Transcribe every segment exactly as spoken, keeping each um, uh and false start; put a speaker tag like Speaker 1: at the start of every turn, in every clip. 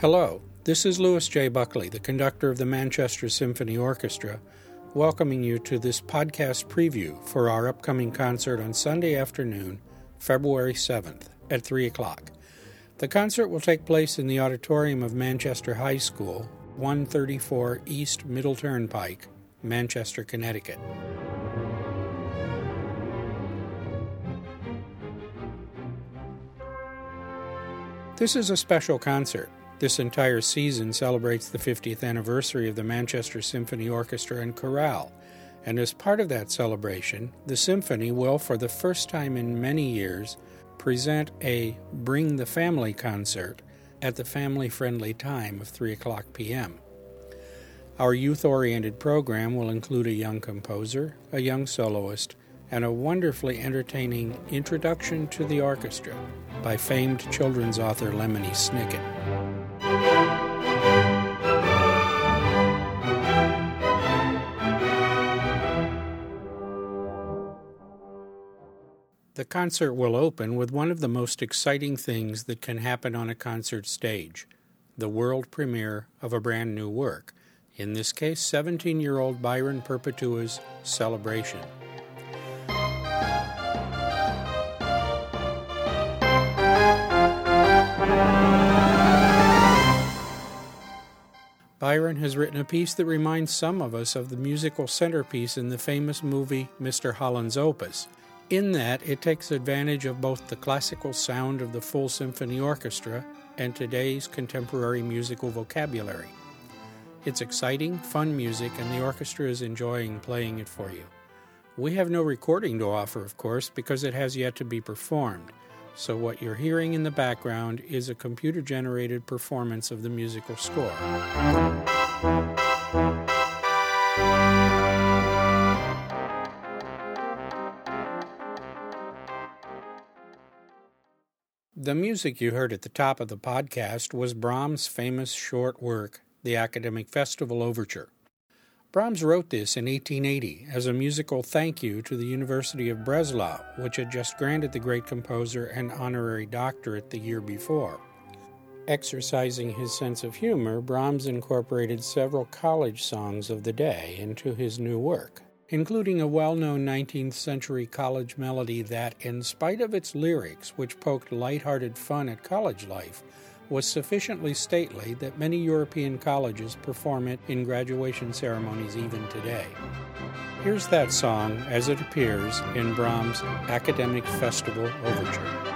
Speaker 1: Hello, this is Louis J. Buckley, the conductor of the Manchester Symphony Orchestra, welcoming you to this podcast preview for our upcoming concert on Sunday afternoon, February seventh at three o'clock. The concert will take place in the auditorium of Manchester High School, one thirty-four East Middle Turnpike, Manchester, Connecticut. This is a special concert. This entire season celebrates the fiftieth anniversary of the Manchester Symphony Orchestra and Chorale, and as part of that celebration, the Symphony will, for the first time in many years, present a Bring the Family concert at the family-friendly time of three o'clock p.m. Our youth-oriented program will include a young composer, a young soloist, and a wonderfully entertaining introduction to the orchestra by famed children's author Lemony Snicket. The concert will open with one of the most exciting things that can happen on a concert stage, the world premiere of a brand new work, in this case seventeen-year-old Byron Perpetua's Celebration. Byron has written a piece that reminds some of us of the musical centerpiece in the famous movie Mister Holland's Opus, in that it takes advantage of both the classical sound of the full symphony orchestra and today's contemporary musical vocabulary. It's exciting, fun music, and the orchestra is enjoying playing it for you. We have no recording to offer, of course, because it has yet to be performed. So what you're hearing in the background is a computer-generated performance of the musical score. The music you heard at the top of the podcast was Brahms' famous short work, The Academic Festival Overture. Brahms wrote this in eighteen eighty as a musical thank you to the University of Breslau, which had just granted the great composer an honorary doctorate the year before. Exercising his sense of humor, Brahms incorporated several college songs of the day into his new work, including a well-known nineteenth century college melody that, in spite of its lyrics, which poked light-hearted fun at college life, was sufficiently stately that many European colleges perform it in graduation ceremonies even today. Here's that song as it appears in Brahms' Academic Festival Overture.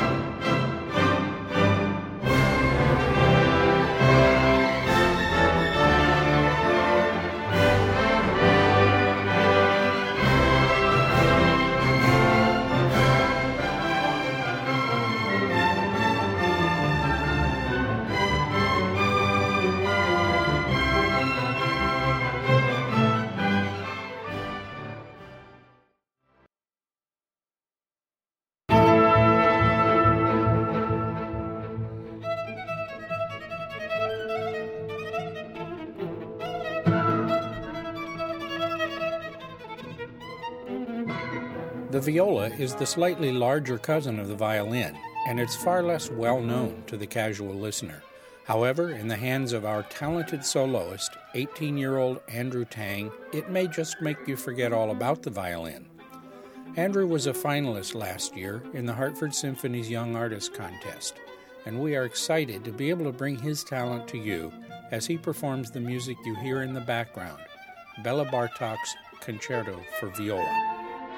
Speaker 1: The viola is the slightly larger cousin of the violin, and it's far less well known to the casual listener. However, in the hands of our talented soloist, eighteen-year-old Andrew Tang, it may just make you forget all about the violin. Andrew was a finalist last year in the Hartford Symphony's Young Artist Contest, and we are excited to be able to bring his talent to you as he performs the music you hear in the background, Bela Bartok's Concerto for Viola.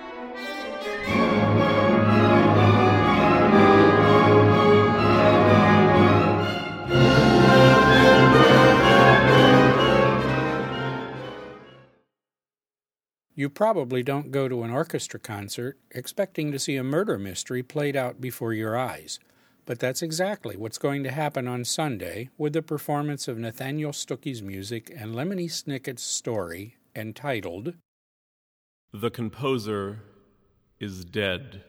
Speaker 1: You probably don't go to an orchestra concert expecting to see a murder mystery played out before your eyes, but that's exactly what's going to happen on Sunday with the performance of Nathaniel Stucky's music and Lemony Snicket's story entitled
Speaker 2: The Composer is Dead.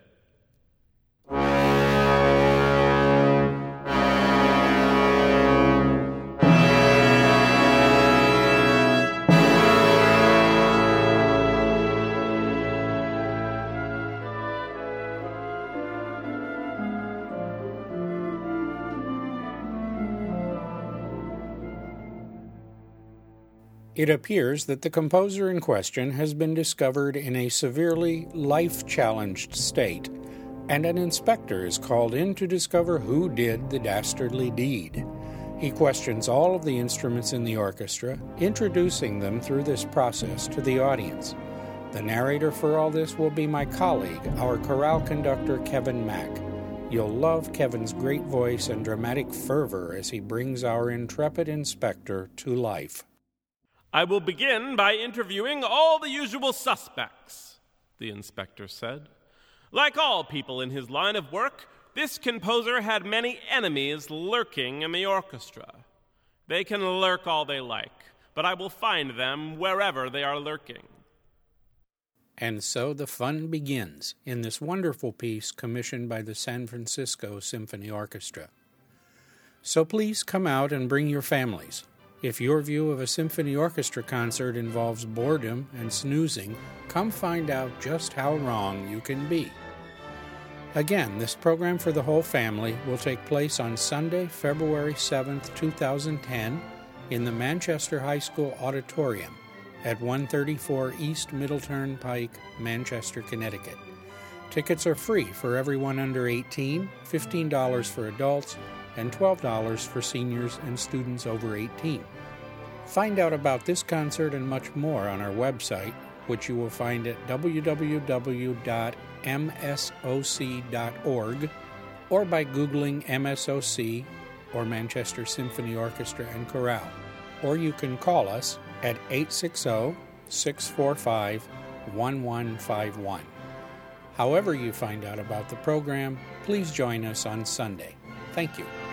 Speaker 1: It appears that the composer in question has been discovered in a severely life-challenged state, and an inspector is called in to discover who did the dastardly deed. He questions all of the instruments in the orchestra, introducing them through this process to the audience. The narrator for all this will be my colleague, our chorale conductor, Kevin Mack. You'll love Kevin's great voice and dramatic fervor as he brings our intrepid inspector to life.
Speaker 2: I will begin by interviewing all the usual suspects, the inspector said. Like all people in his line of work, this composer had many enemies lurking in the orchestra. They can lurk all they like, but I will find them wherever they are lurking.
Speaker 1: And so the fun begins in this wonderful piece commissioned by the San Francisco Symphony Orchestra. So please come out and bring your families. If your view of a symphony orchestra concert involves boredom and snoozing, come find out just how wrong you can be. Again, this program for the whole family will take place on Sunday, February seventh, twenty ten, in the Manchester High School Auditorium at one thirty-four East Middle Turnpike, Manchester, Connecticut. Tickets are free for everyone under eighteen, fifteen dollars for adults, and twelve dollars for seniors and students over eighteen. Find out about this concert and much more on our website, which you will find at w w w dot m s o c dot org, or by Googling M S O C or Manchester Symphony Orchestra and Chorale. Or you can call us at eight six zero, six four five, one one five one. However you find out about the program, please join us on Sunday. Thank you.